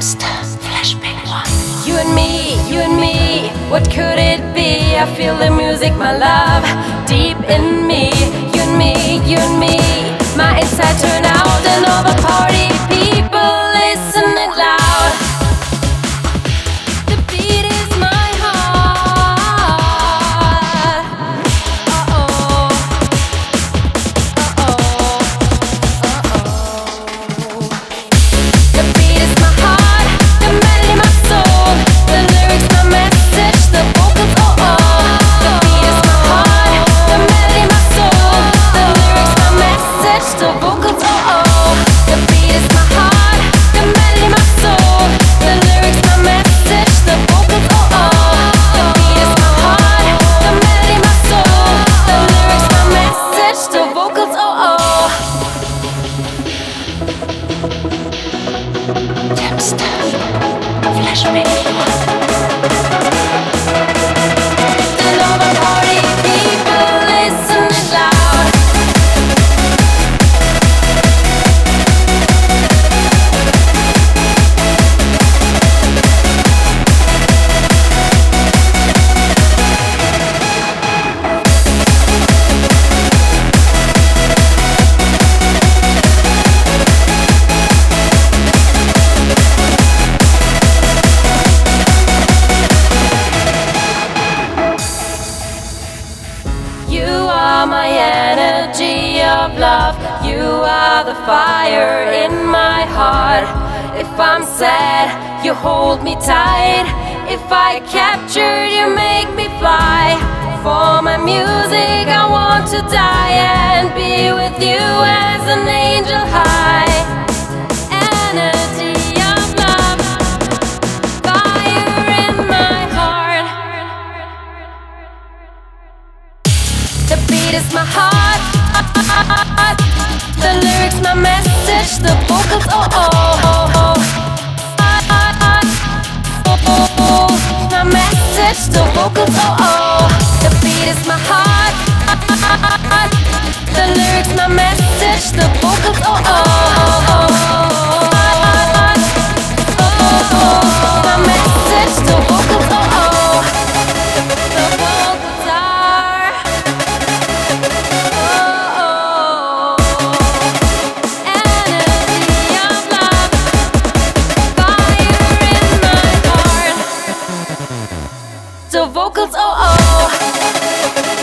You and me, what could it be? I feel the music, my love, deep in me. You and me, my inside turn out and all the party people listen it loud. The beat is my heart. Uh-oh. The beat is my heart, the melody my soul, the lyrics my message, the vocals oh. The beat is my heart, the melody my soul, the lyrics my message, the vocals oh. The beat is my heart, the melody my soul, the lyrics my message, the vocals oh. The beat is my heart, the melody my soul, the lyrics my message, the vocals oh. Flashback. And all the party people listen it loud. You are my energy of love. You are the fire in my heart. If I'm sad, you hold me tight. If I captured, you make me fly. For my music, I want to die and be with you as an angel high. Energy of love, fire in my heart. The beat is my heart, the lyrics my message, the vocals oh oh oh. My message, the vocals oh oh. The beat is my heart, the lyrics my message, the vocals oh oh. My message, the vocals oh oh. The vocals are energy of love, fire in my heart. The vocals oh oh.